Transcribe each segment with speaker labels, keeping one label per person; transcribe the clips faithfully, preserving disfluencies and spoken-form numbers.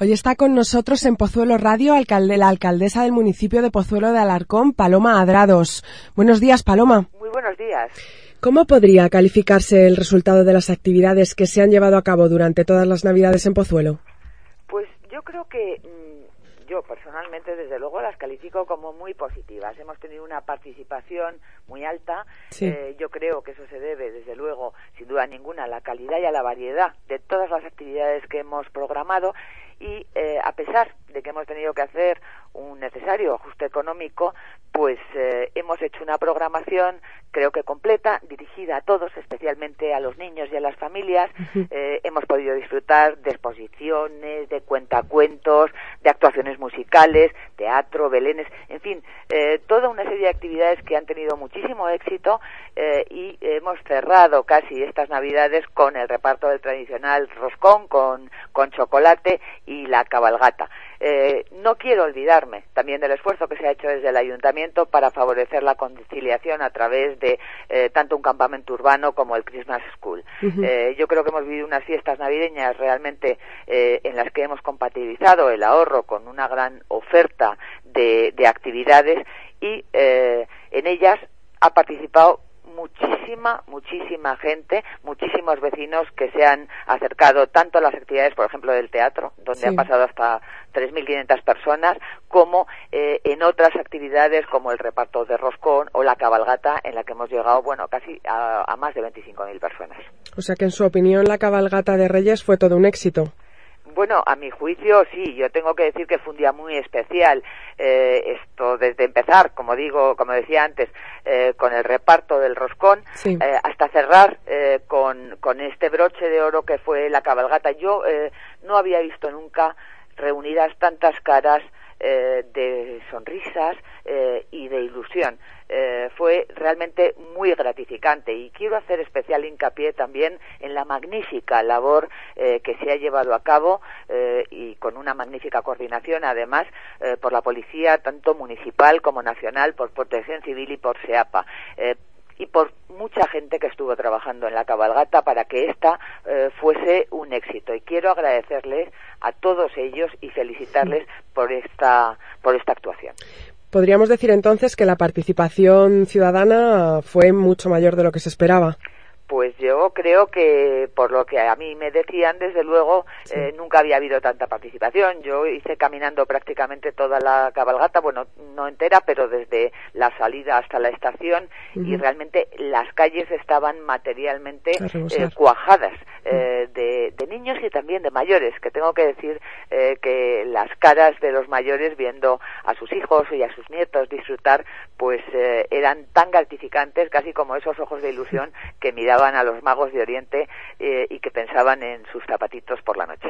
Speaker 1: Hoy está con nosotros en Pozuelo Radio alcalde, la alcaldesa del municipio de Pozuelo de Alarcón, Paloma Adrados. Buenos días, Paloma.
Speaker 2: Muy buenos días.
Speaker 1: ¿Cómo podría calificarse el resultado de las actividades que se han llevado a cabo durante todas las Navidades en Pozuelo?
Speaker 2: Pues yo creo que mmm, yo personalmente, desde luego, las califico como muy positivas. Hemos tenido una participación muy alta.
Speaker 1: Sí.
Speaker 2: Eh, yo creo que eso se debe, desde luego, sin duda ninguna, a la calidad y a la variedad de todas las actividades que hemos programado. Y eh, a pesar de que hemos tenido que hacer un necesario ajuste económico, pues eh, hemos hecho una programación, creo que completa, dirigida a todos, especialmente a los niños y a las familias. Uh-huh. Eh, hemos podido disfrutar de exposiciones, de cuentacuentos, de actuaciones musicales, teatro, belenes, en fin, eh, toda una serie de actividades que han tenido muchísimo éxito eh, y hemos cerrado casi estas Navidades con el reparto del tradicional roscón, con, con chocolate y la cabalgata. Eh, no quiero olvidarme también del esfuerzo que se ha hecho desde el ayuntamiento para favorecer la conciliación a través de eh, tanto un campamento urbano como el Christmas School. Uh-huh. Eh, yo creo que hemos vivido unas fiestas navideñas realmente eh, en las que hemos compatibilizado el ahorro con una gran oferta de, de actividades y eh, en ellas ha participado muchísima, muchísima gente, muchísimos vecinos que se han acercado tanto a las actividades, por ejemplo, del teatro, donde sí. han pasado hasta tres mil quinientas personas, como eh, en otras actividades como el reparto de roscón o la cabalgata, en la que hemos llegado, bueno, casi a, a más de veinticinco mil personas.
Speaker 1: O sea que, en su opinión, la cabalgata de Reyes fue todo un éxito.
Speaker 2: Bueno, a mi juicio sí, yo tengo que decir que fue un día muy especial, eh, esto desde empezar, como digo, como decía antes, eh, con el reparto del roscón, sí. eh, hasta cerrar eh, con, con este broche de oro que fue la cabalgata. Yo eh, no había visto nunca reunidas tantas caras eh, de sonrisas eh, y de ilusión. Eh, fue realmente muy gratificante y quiero hacer especial hincapié también en la magnífica labor eh, que se ha llevado a cabo eh, y con una magnífica coordinación además eh, por la policía tanto municipal como nacional, por Protección Civil y por SEAPA. Eh, y por mucha gente que estuvo trabajando en la cabalgata para que esta eh, fuese un éxito. Y quiero agradecerles a todos ellos y felicitarles por esta, por esta actuación.
Speaker 1: Podríamos decir entonces que la participación ciudadana fue mucho mayor de lo que se esperaba.
Speaker 2: Pues yo creo que, por lo que a mí me decían, desde luego, sí. eh, nunca había habido tanta participación. Yo hice caminando prácticamente toda la cabalgata, bueno, no entera, pero desde la salida hasta la estación, uh-huh. y realmente las calles estaban materialmente eh, cuajadas eh, de, de niños y también de mayores, que tengo que decir eh, que las caras de los mayores viendo a sus hijos y a sus nietos disfrutar, pues eh, eran tan gratificantes, casi como esos ojos de ilusión que miraban a los magos de Oriente eh, y que pensaban en sus zapatitos por la noche.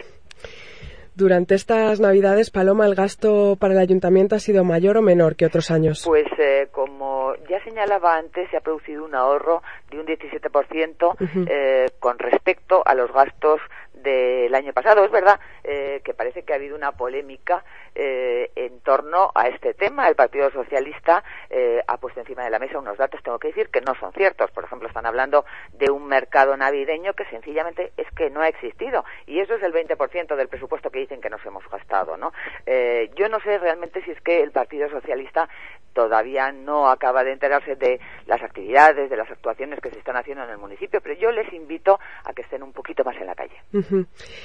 Speaker 1: Durante estas Navidades, Paloma, ¿el gasto para el ayuntamiento ha sido mayor o menor que otros años?
Speaker 2: Pues eh, como ya señalaba antes, se ha producido un ahorro de un diecisiete por ciento uh-huh. eh, con respecto a los gastos del año pasado. Es verdad eh, que parece que ha habido una polémica eh, en torno a este tema. El Partido Socialista eh, ha puesto encima de la mesa unos datos, tengo que decir, que no son ciertos. Por ejemplo, están hablando de un mercado navideño que sencillamente es que no ha existido. Y eso es el veinte por ciento del presupuesto que dicen que nos hemos gastado, ¿no? Eh, yo no sé realmente si es que el Partido Socialista todavía no acaba de enterarse de las actividades, de las actuaciones que se están haciendo en el municipio, pero yo les invito a que estén un poquito más en la calle.
Speaker 1: Uh-huh.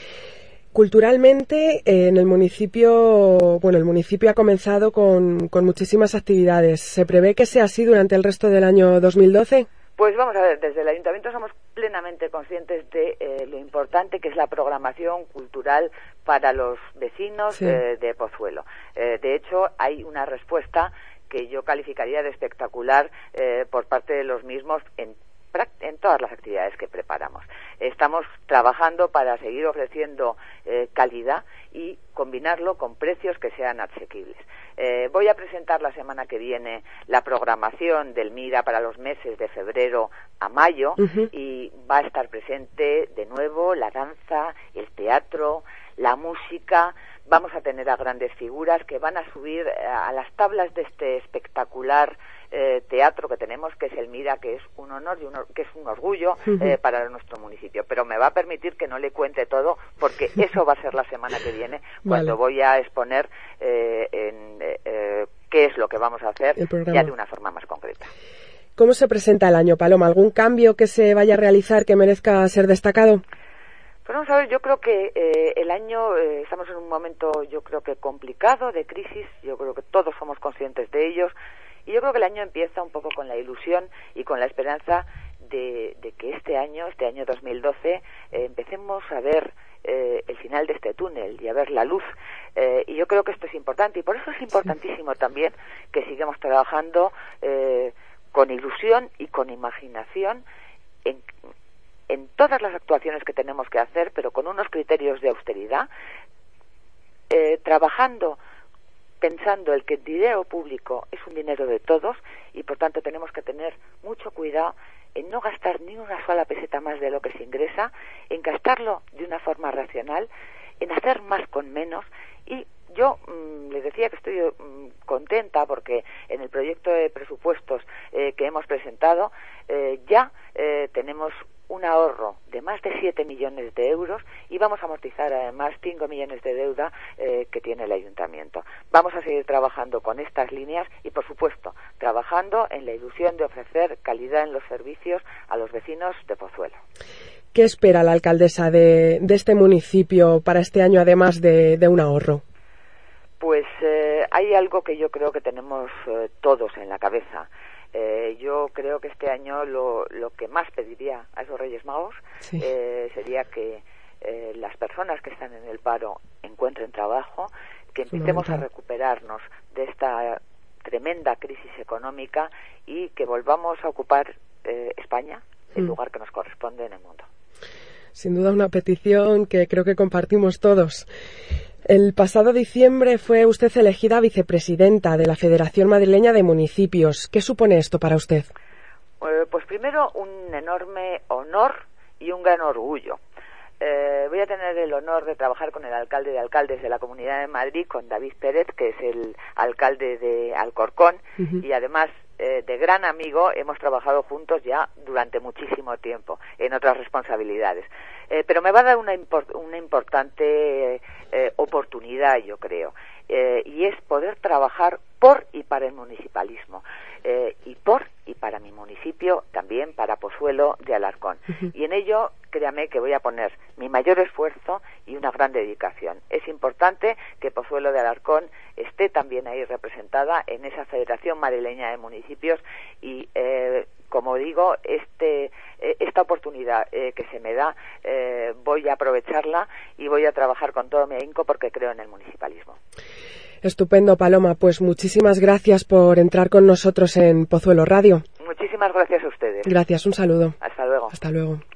Speaker 1: Culturalmente, eh, en el municipio, bueno, el municipio ha comenzado con, con muchísimas actividades. ¿Se prevé que sea así durante el resto del año dos mil doce?
Speaker 2: Pues vamos a ver, desde el Ayuntamiento somos plenamente conscientes de eh, lo importante que es la programación cultural para los vecinos sí. eh, de Pozuelo. Eh, de hecho, hay una respuesta que yo calificaría de espectacular eh, por parte de los mismos en en todas las actividades que preparamos. Estamos trabajando para seguir ofreciendo eh, calidad y combinarlo con precios que sean asequibles. Eh, voy a presentar la semana que viene la programación del MIRA para los meses de febrero a mayo uh-huh. y va a estar presente de nuevo la danza, el teatro, la música. Vamos a tener a grandes figuras que van a subir a las tablas de este espectacular eh, teatro que tenemos, que es el Mira, que es un honor y un, que es un orgullo eh, para nuestro municipio. Pero me va a permitir que no le cuente todo, porque eso va a ser la semana que viene, cuando vale. voy a exponer eh, en, eh, qué es lo que vamos a hacer ya de una forma más concreta.
Speaker 1: ¿Cómo se presenta el año, Paloma? ¿Algún cambio que se vaya a realizar que merezca ser destacado?
Speaker 2: Pues vamos a ver, yo creo que eh, el año, eh, estamos en un momento, yo creo que complicado, de crisis, yo creo que todos somos conscientes de ellos, y yo creo que el año empieza un poco con la ilusión y con la esperanza de, de que este año, este año dos mil doce, eh, empecemos a ver eh, el final de este túnel y a ver la luz, eh, y yo creo que esto es importante, y por eso es importantísimo sí. también que sigamos trabajando eh, con ilusión y con imaginación en en todas las actuaciones que tenemos que hacer, pero con unos criterios de austeridad, eh, trabajando, pensando el que el dinero público es un dinero de todos y por tanto tenemos que tener mucho cuidado en no gastar ni una sola peseta más de lo que se ingresa, en gastarlo de una forma racional, en hacer más con menos. Y yo mmm, les decía que estoy mmm, contenta porque en el proyecto de presupuestos eh, que hemos presentado eh, ya eh, tenemos un ahorro de más de siete millones de euros y vamos a amortizar además cinco millones de deuda eh, que tiene el ayuntamiento. Vamos a seguir trabajando con estas líneas y, por supuesto, trabajando en la ilusión de ofrecer calidad en los servicios a los vecinos de Pozuelo.
Speaker 1: ¿Qué espera la alcaldesa de, de este municipio para este año, además de, de un ahorro?
Speaker 2: Pues eh, hay algo que yo creo que tenemos eh, todos en la cabeza. Eh, yo creo que este año lo, lo que más pediría a esos Reyes Magos sí. eh, sería que eh, las personas que están en el paro encuentren trabajo, que empecemos a recuperarnos de esta tremenda crisis económica y que volvamos a ocupar eh, España, el mm. lugar que nos corresponde en el mundo.
Speaker 1: Sin duda una petición que creo que compartimos todos. El pasado diciembre fue usted elegida vicepresidenta de la Federación Madrileña de Municipios. ¿Qué supone esto para usted?
Speaker 2: Eh, pues primero un enorme honor y un gran orgullo. Eh, voy a tener el honor de trabajar con el alcalde de alcaldes de la Comunidad de Madrid, con David Pérez, que es el alcalde de Alcorcón, uh-huh. y además eh, de gran amigo, hemos trabajado juntos ya durante muchísimo tiempo en otras responsabilidades. Eh, pero me va a dar una, import- una importante eh, oportunidad, yo creo, eh, y es poder trabajar por y para el municipalismo, eh, y por y para mi municipio, también para Pozuelo de Alarcón. Uh-huh. Y en ello, créame que voy a poner mi mayor esfuerzo y una gran dedicación. Es importante que Pozuelo de Alarcón esté también ahí representada en esa Federación Madrileña de Municipios y, eh, como digo, este eh, esta oportunidad eh, que se me da, eh, voy a aprovecharla y voy a trabajar con todo mi ahínco porque creo en el municipalismo.
Speaker 1: Estupendo, Paloma. Pues muchísimas gracias por entrar con nosotros en Pozuelo Radio.
Speaker 2: Muchísimas gracias a ustedes.
Speaker 1: Gracias, un saludo.
Speaker 2: Hasta luego.
Speaker 1: Hasta luego.